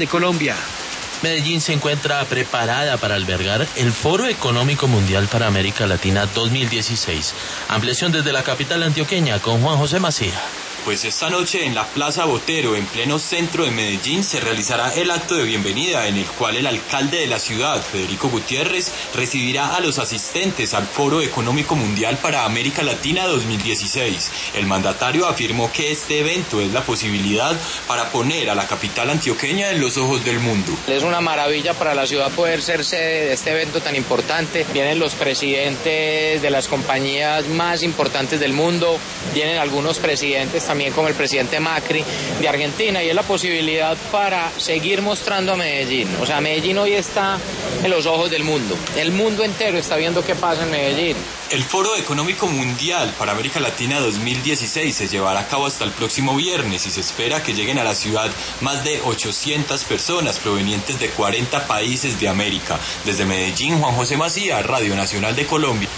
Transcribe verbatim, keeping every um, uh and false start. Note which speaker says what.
Speaker 1: de Colombia.
Speaker 2: Medellín se encuentra preparada para albergar el Foro Económico Mundial para América Latina dos mil dieciséis. Ampliación desde la capital antioqueña con Juan José Macía.
Speaker 3: Pues esta noche en la Plaza Botero, en pleno centro de Medellín, se realizará el acto de bienvenida en el cual el alcalde de la ciudad, Federico Gutiérrez, recibirá a los asistentes al Foro Económico Mundial para América Latina dos mil dieciséis. El mandatario afirmó que este evento es la posibilidad para poner a la capital antioqueña en los ojos del mundo.
Speaker 4: Es una maravilla para la ciudad poder ser sede de este evento tan importante. Vienen los presidentes de las compañías más importantes del mundo, vienen algunos presidentes también como el presidente Macri de Argentina, y es la posibilidad para seguir mostrando a Medellín. O sea, Medellín hoy está en los ojos del mundo. El mundo entero está viendo qué pasa en Medellín.
Speaker 3: El Foro Económico Mundial para América Latina dos mil dieciséis se llevará a cabo hasta el próximo viernes y se espera que lleguen a la ciudad más de ochocientas personas provenientes de cuarenta países de América. Desde Medellín, Juan José Macía, Radio Nacional de Colombia.